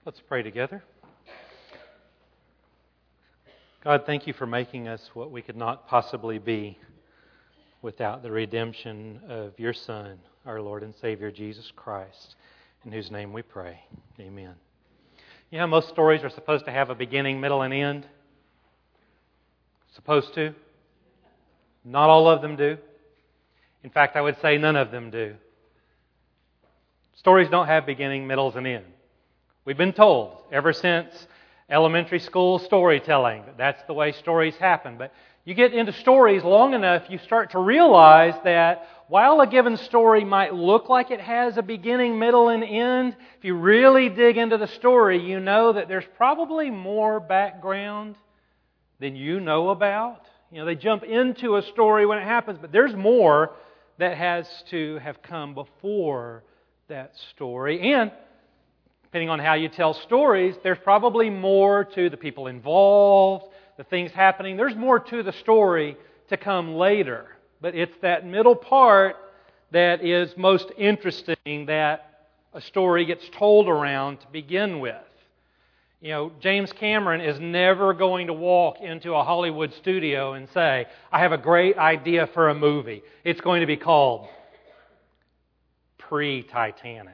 Let's pray together. God, thank you for making us what we could not possibly be without the redemption of your Son, our Lord and Savior, Jesus Christ, in whose name we pray. Amen. You know, most stories are supposed to have a beginning, middle, and end. Supposed to. Not all of them do. In fact, I would say none of them do. Stories don't have beginning, middles, and end. We've been told ever since elementary school storytelling that that's the way stories happen. But you get into stories long enough, you start to realize that while a given story might look like it has a beginning, middle, and end, if you really dig into the story, you know that there's probably more background than you know about. You know, they jump into a story when it happens, but there's more that has to have come before that story. And depending on how you tell stories, there's probably more to the people involved, the things happening. There's more to the story to come later. But it's that middle part that is most interesting that a story gets told around to begin with. You know, James Cameron is never going to walk into a Hollywood studio and say, I have a great idea for a movie. It's going to be called Pre-Titanic.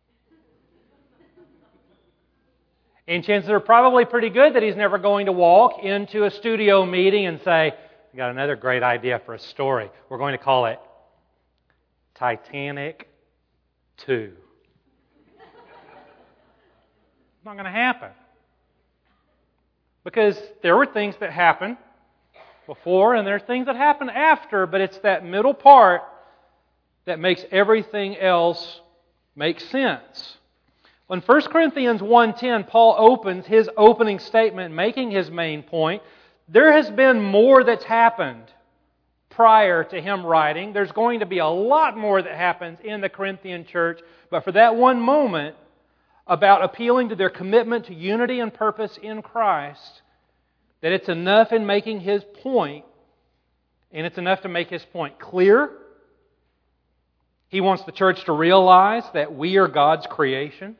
And chances are probably pretty good that he's never going to walk into a studio meeting and say, I got another great idea for a story. We're going to call it Titanic 2. It's not going to happen. Because there were things that happened before and there are things that happen after, but it's that middle part that makes everything else make sense. In 1 Corinthians 1:10, Paul opens his opening statement, making his main point. There has been more that's happened prior to him writing. There's going to be a lot more that happens in the Corinthian church. But for that one moment, about appealing to their commitment to unity and purpose in Christ, that it's enough in making his point, and it's enough to make his point clear. He wants the church to realize that we are God's creation.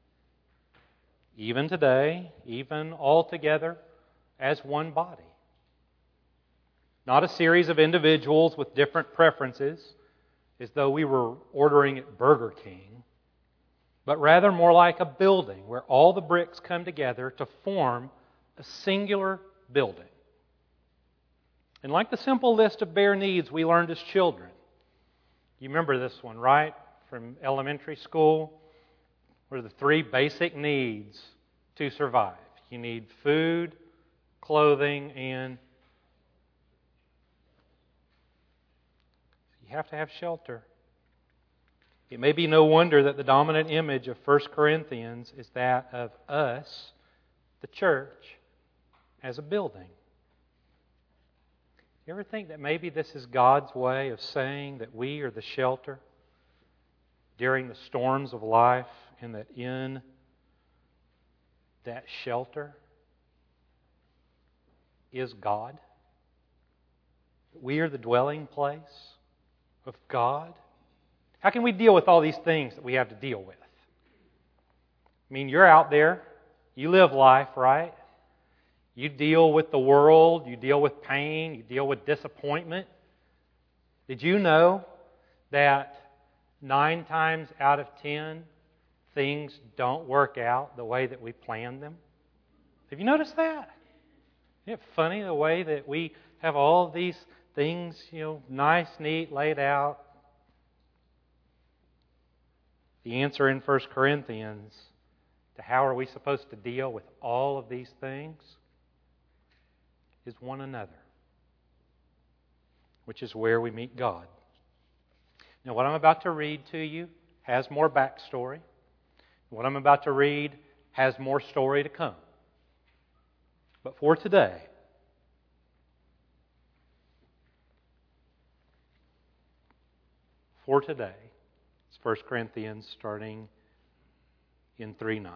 Even today, even all together as one body. Not a series of individuals with different preferences, as though we were ordering at Burger King, but rather more like a building where all the bricks come together to form a singular building. And like the simple list of bare needs we learned as children, you remember this one, right? From elementary school. What are the three basic needs to survive? You need food, clothing, and you have to have shelter. It may be no wonder that the dominant image of 1 Corinthians is that of us, the church, as a building. You ever think that maybe this is God's way of saying that we are the shelter during the storms of life, and that in that shelter is God? We are the dwelling place of God? How can we deal with all these things that we have to deal with? I mean, you're out there. You live life, right? You deal with the world. You deal with pain. You deal with disappointment. Did you know that 9 times out of 10, things don't work out the way that we planned them? Have you noticed that? Isn't it funny the way that we have all of these things, nice, neat, laid out? The answer in 1 Corinthians to how are we supposed to deal with all of these things is one another, which is where we meet God. Now, what I'm about to read to you has more backstory. What I'm about to read has more story to come. But for today, it's 1 Corinthians starting in 3:9.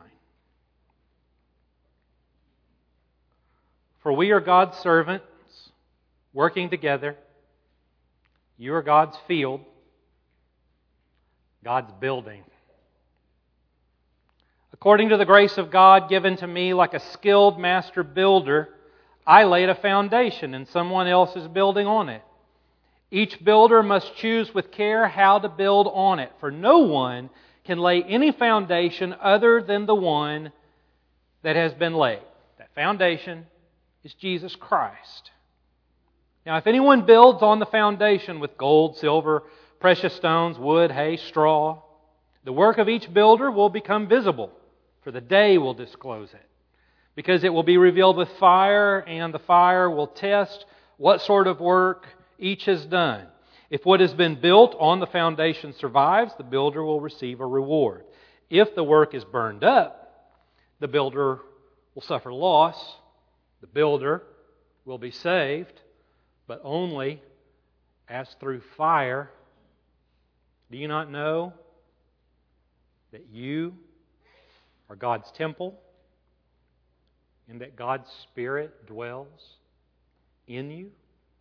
For we are God's servants, working together. You are God's field, God's building. According to the grace of God given to me like a skilled master builder, I laid a foundation and someone else is building on it. Each builder must choose with care how to build on it, for no one can lay any foundation other than the one that has been laid. That foundation is Jesus Christ. Now, if anyone builds on the foundation with gold, silver, precious stones, wood, hay, straw, the work of each builder will become visible, for the day will disclose it, because it will be revealed with fire, and the fire will test what sort of work each has done. If what has been built on the foundation survives, the builder will receive a reward. If the work is burned up, the builder will suffer loss. The builder will be saved, but only as through fire. Do you not know that you are God's temple and that God's Spirit dwells in you?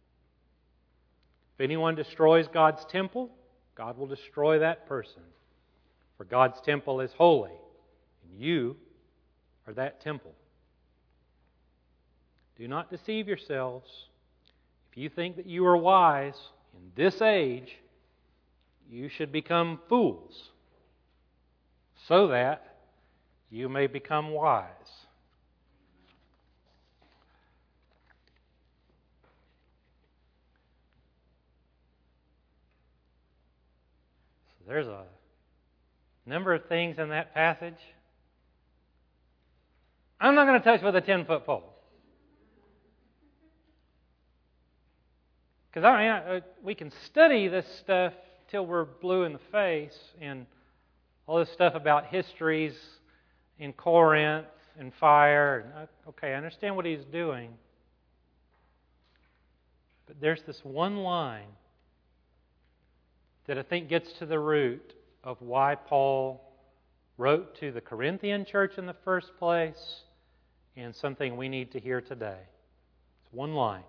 If anyone destroys God's temple, God will destroy that person. For God's temple is holy, and you are that temple. Do not deceive yourselves. If you think that you are wise in this age, you should become fools, so that you may become wise. There's a number of things in that passage I'm not going to touch with a 10-foot pole. Because we can study this stuff till we're blue in the face, and all this stuff about histories in Corinth and fire. Okay, I understand what he's doing. But there's this one line that I think gets to the root of why Paul wrote to the Corinthian church in the first place, and something we need to hear today. It's one line.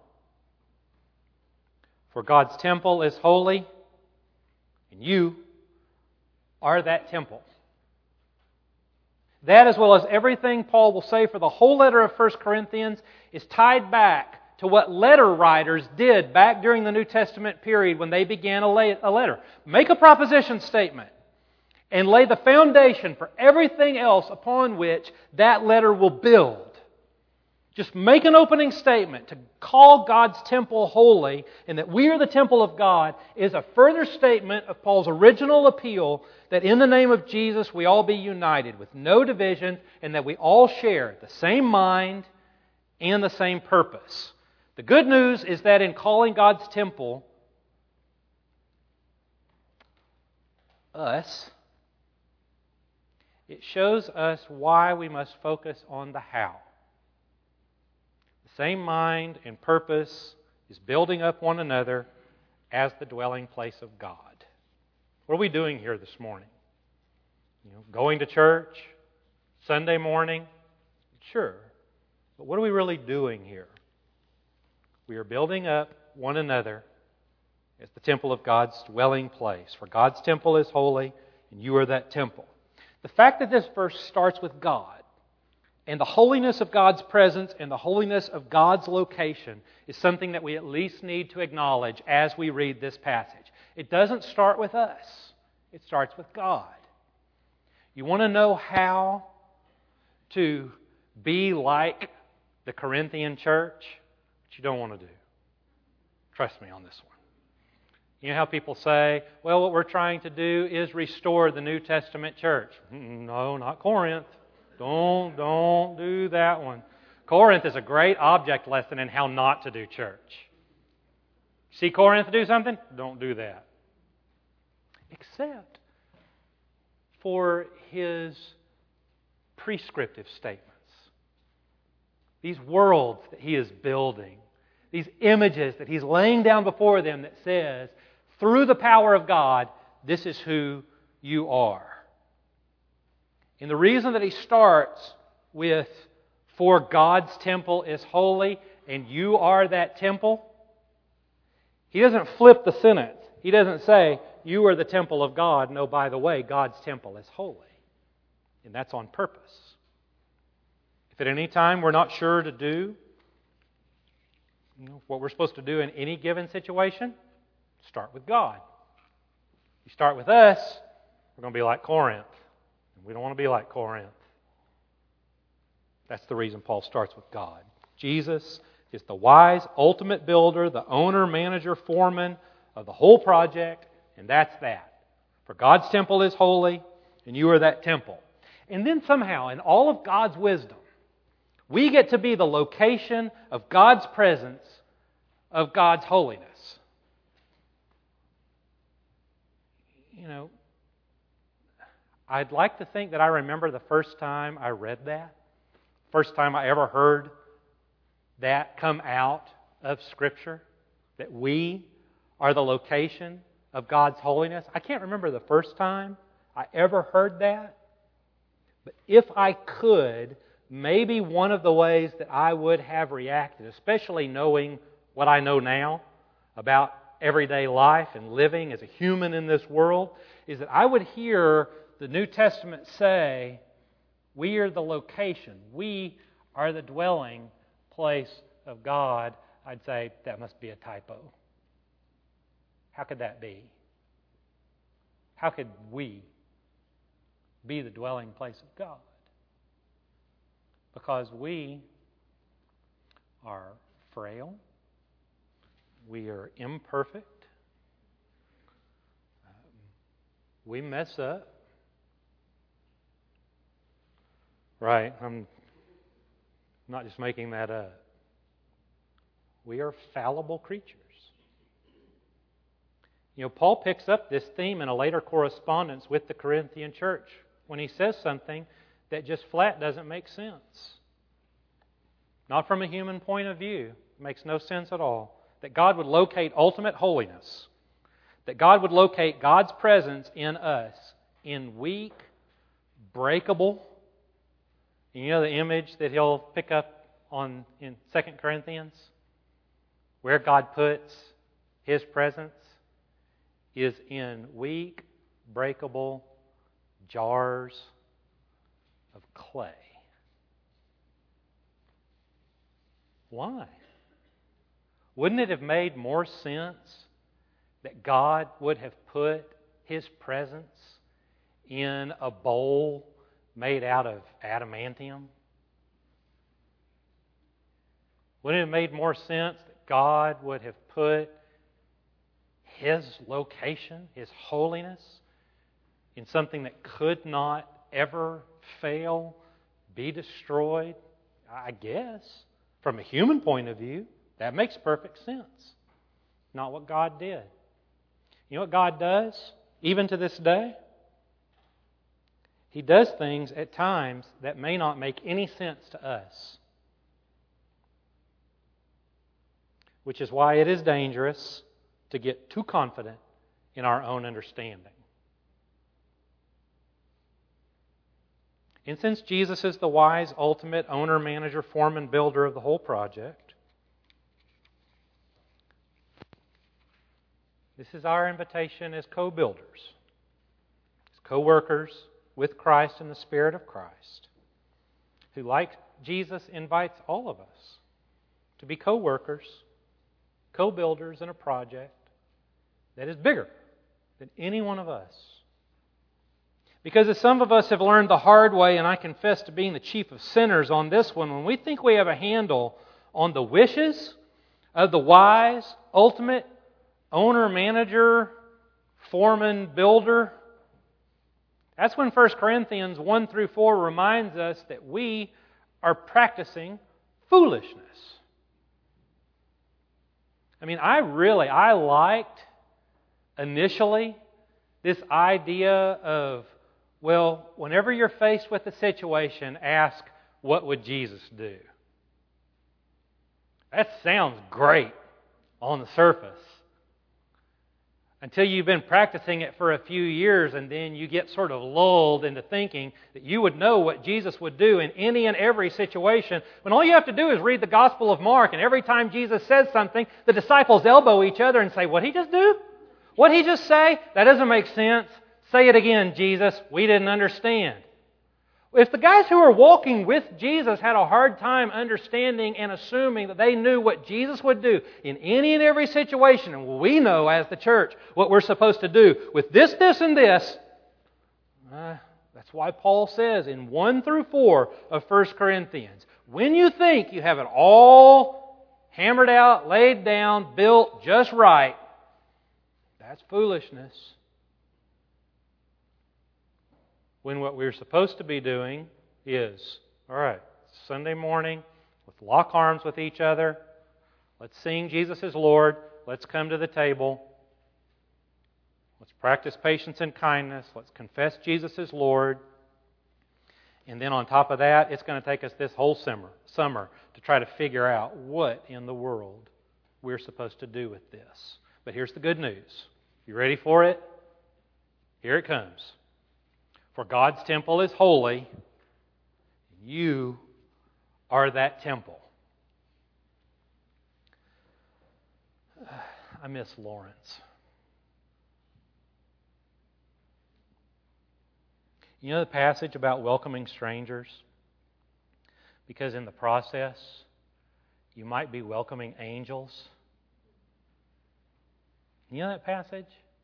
For God's temple is holy, and you are that temple. That, as well as everything Paul will say for the whole letter of 1 Corinthians, is tied back to what letter writers did back during the New Testament period when they began a letter. Make a proposition statement and lay the foundation for everything else upon which that letter will build. Just make an opening statement to call God's temple holy and that we are the temple of God is a further statement of Paul's original appeal that in the name of Jesus we all be united with no division and that we all share the same mind and the same purpose. The good news is that in calling God's temple us, it shows us why we must focus on the how. The same mind and purpose is building up one another as the dwelling place of God. What are we doing here this morning? Going to church, Sunday morning? Sure. But what are we really doing here? We are building up one another as the temple of God's dwelling place. For God's temple is holy, and you are that temple. The fact that this verse starts with God, and the holiness of God's presence and the holiness of God's location is something that we at least need to acknowledge as we read this passage. It doesn't start with us. It starts with God. You want to know how to be like the Corinthian church? But you don't want to do. Trust me on this one. You know how people say, well, what we're trying to do is restore the New Testament church. No, not Corinth. Don't do that one. Corinth is a great object lesson in how not to do church. See Corinth do something? Don't do that. Except for his prescriptive statements. These worlds that he is building. These images that he's laying down before them that says, through the power of God, this is who you are. And the reason that he starts with, for God's temple is holy, and you are that temple, he doesn't flip the sentence. He doesn't say, you are the temple of God. No, by the way, God's temple is holy. And that's on purpose. If at any time we're not sure to do what we're supposed to do in any given situation, start with God. You start with us, we're going to be like Corinth. And we don't want to be like Corinth. That's the reason Paul starts with God. Jesus is the wise, ultimate builder, the owner, manager, foreman of the whole project, and that's that. For God's temple is holy, and you are that temple. And then somehow, in all of God's wisdom, we get to be the location of God's presence, of God's holiness. I'd like to think that I remember the first time I read that, first time I ever heard that come out of Scripture, that we are the location of God's holiness. I can't remember the first time I ever heard that, but if I could, maybe one of the ways that I would have reacted, especially knowing what I know now about everyday life and living as a human in this world, is that I would hear the New Testament say, we are the location, we are the dwelling place of God. I'd say, that must be a typo. How could that be? How could we be the dwelling place of God? Because we are frail, we are imperfect, we mess up. Right, I'm not just making that up. We are fallible creatures. Paul picks up this theme in a later correspondence with the Corinthian church when he says something that just flat doesn't make sense. Not from a human point of view. It makes no sense at all. That God would locate ultimate holiness. That God would locate God's presence in us in weak, breakable. You know the image that he'll pick up on in 2 Corinthians? Where God puts His presence is in weak, breakable jars of clay. Why? Wouldn't it have made more sense that God would have put His presence in a bowl made out of adamantium? Wouldn't it have made more sense that God would have put His location, His holiness, in something that could not ever fail, be destroyed? I guess, from a human point of view, that makes perfect sense. Not what God did. You know what God does, even to this day? He does things at times that may not make any sense to us. Which is why it is dangerous to get too confident in our own understanding. And since Jesus is the wise, ultimate owner, manager, foreman, builder of the whole project, this is our invitation as co-builders, as co-workers with Christ in the Spirit of Christ, who, like Jesus, invites all of us to be co-workers, co-builders in a project that is bigger than any one of us. Because as some of us have learned the hard way, and I confess to being the chief of sinners on this one, when we think we have a handle on the wishes of the wise, ultimate owner, manager, foreman, builder, that's when 1 Corinthians 1 through 4 reminds us that we are practicing foolishness. I liked initially this idea of, well, whenever you're faced with a situation, ask, what would Jesus do? That sounds great on the surface. Until you've been practicing it for a few years, and then you get sort of lulled into thinking that you would know what Jesus would do in any and every situation, when all you have to do is read the Gospel of Mark, and every time Jesus says something, the disciples elbow each other and say, what'd He just do? What'd He just say? That doesn't make sense. Say it again, Jesus. We didn't understand. If the guys who were walking with Jesus had a hard time understanding and assuming that they knew what Jesus would do in any and every situation, and we know as the church what we're supposed to do with this, and this, that's why Paul says in 1 through 4 of 1 Corinthians, when you think you have it all hammered out, laid down, built just right, that's foolishness. When what we're supposed to be doing is, all right, Sunday morning, let's lock arms with each other. Let's sing Jesus is Lord. Let's come to the table. Let's practice patience and kindness. Let's confess Jesus is Lord. And then on top of that, it's going to take us this whole summer to try to figure out what in the world we're supposed to do with this. But here's the good news. You ready for it? Here it comes. For God's temple is holy. You are that temple. I miss Lawrence. You know the passage about welcoming strangers? Because in the process, you might be welcoming angels. You know that passage?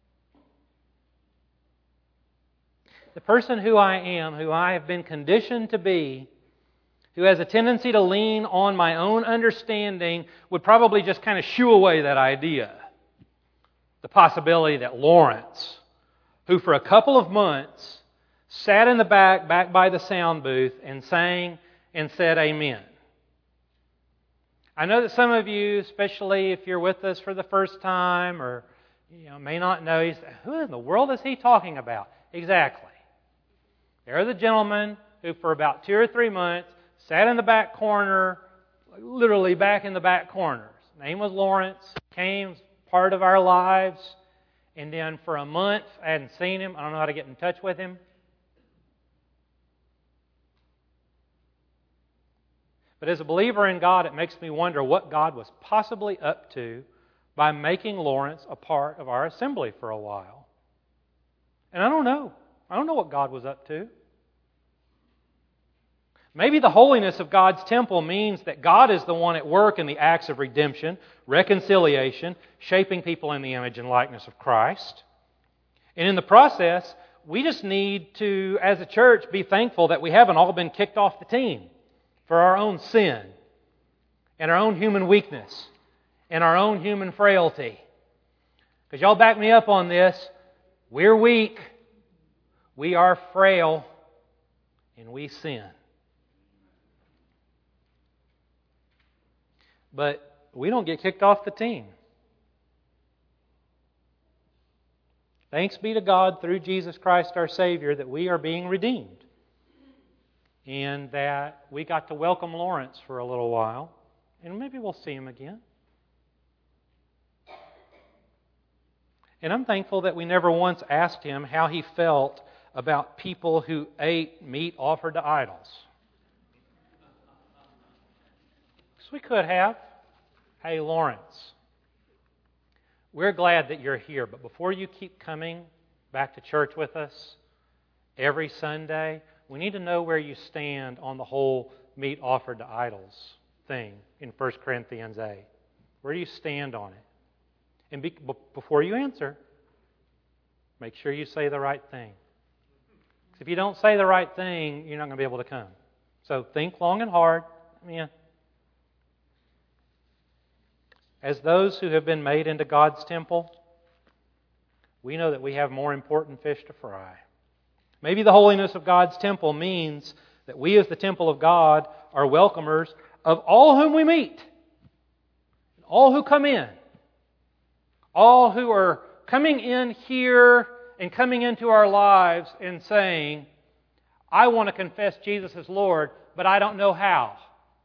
The person who I am, who I have been conditioned to be, who has a tendency to lean on my own understanding, would probably just kind of shoo away that idea. The possibility that Lawrence, who for a couple of months sat in the back by the sound booth and sang and said amen. I know that some of you, especially if you're with us for the first time or may not know, you say, who in the world is he talking about? Exactly. They're the gentleman who for about 2 or 3 months sat in the back corner, literally back in the back corners. His name was Lawrence, came part of our lives, and then for a month I hadn't seen him. I don't know how to get in touch with him. But as a believer in God, it makes me wonder what God was possibly up to by making Lawrence a part of our assembly for a while. And I don't know. I don't know what God was up to. Maybe the holiness of God's temple means that God is the one at work in the acts of redemption, reconciliation, shaping people in the image and likeness of Christ. And in the process, we just need to, as a church, be thankful that we haven't all been kicked off the team for our own sin and our own human weakness and our own human frailty. Because y'all back me up on this. We're weak. We are frail. And we sin. But we don't get kicked off the team. Thanks be to God through Jesus Christ our Savior that we are being redeemed. And that we got to welcome Lawrence for a little while. And maybe we'll see him again. And I'm thankful that we never once asked him how he felt about people who ate meat offered to idols. Because we could have. Hey, Lawrence, we're glad that you're here, but before you keep coming back to church with us every Sunday, we need to know where you stand on the whole meat offered to idols thing in 1 Corinthians 8. Where do you stand on it? And before you answer, make sure you say the right thing. Because if you don't say the right thing, you're not going to be able to come. So think long and hard. As those who have been made into God's temple, we know that we have more important fish to fry. Maybe the holiness of God's temple means that we as the temple of God are welcomers of all whom we meet. All who come in. All who are coming in here and coming into our lives and saying, I want to confess Jesus as Lord, but I don't know how.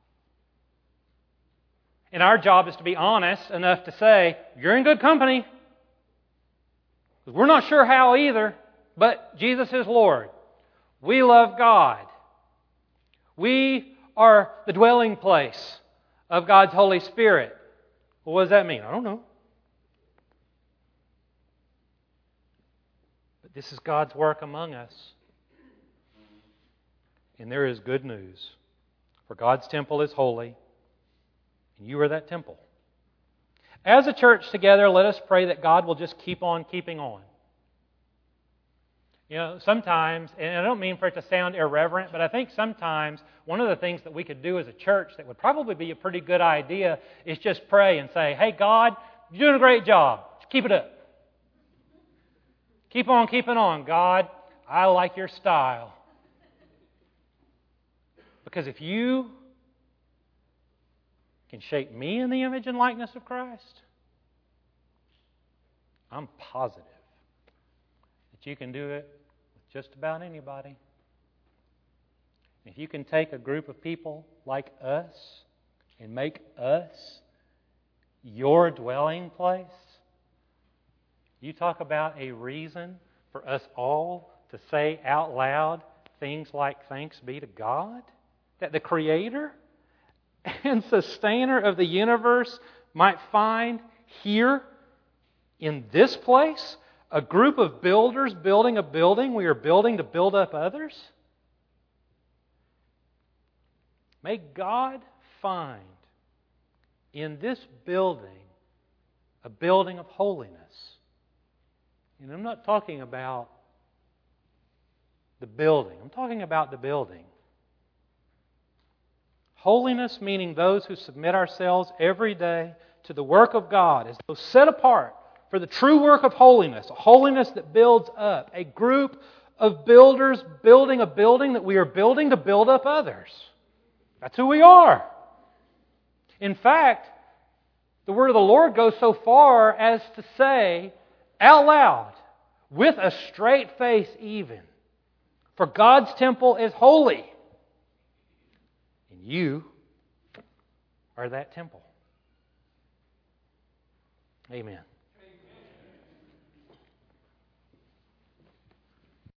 And our job is to be honest enough to say, you're in good company. We're not sure how either, but Jesus is Lord. We love God. We are the dwelling place of God's Holy Spirit. Well, what does that mean? I don't know. But this is God's work among us. And there is good news. For God's temple is holy, and you are that temple. As a church together, let us pray that God will just keep on keeping on. You know, sometimes, and I don't mean for it to sound irreverent, but I think sometimes one of the things that we could do as a church that would probably be a pretty good idea is just pray and say, hey, God, you're doing a great job. Just keep it up. Keep on keeping on, God. I like your style. Because if you can shape me in the image and likeness of Christ, I'm positive that you can do it with just about anybody. If you can take a group of people like us and make us your dwelling place, you talk about a reason for us all to say out loud things like thanks be to God, that the Creator and Sustainer of the universe might find here in this place a group of builders building a building we are building to build up others. May God find in this building a building of holiness. And I'm not talking about the building. I'm talking about the building. Holiness meaning those who submit ourselves every day to the work of God as those set apart for the true work of holiness, a holiness that builds up, a group of builders building a building that we are building to build up others. That's who we are. In fact, the word of the Lord goes so far as to say out loud, with a straight face even, for God's temple is holy. And you are that temple. Amen.